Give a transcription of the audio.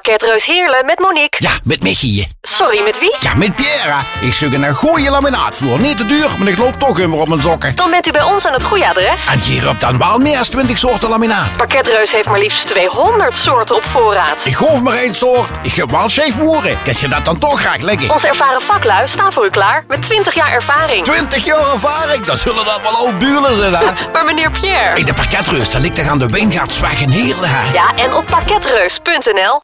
Pakketreus Heerlen met Monique. Ja, met Michie. Sorry, met wie? Ja, met Pierre. Ik zoek een goede laminaatvloer. Niet te duur, maar ik loop toch immer op mijn sokken. Dan bent u bij ons aan het goede adres. En hier hebt dan wel meer dan 20 soorten laminaat. Pakketreus heeft maar liefst 200 soorten op voorraad. Ik hoef maar één soort. Ik heb wel Scheefmoeren. Kan je dat dan toch graag leggen? Onze ervaren vaklui staan voor u klaar met 20 jaar ervaring. 20 jaar ervaring? Dan zullen dat wel oud buren zijn, hè? Maar meneer Pierre... Hey, de Pakketreus, dat ligt toch aan de Wijngaardsweg in Heerlen, hè? Ja, en op pakketreus.nl.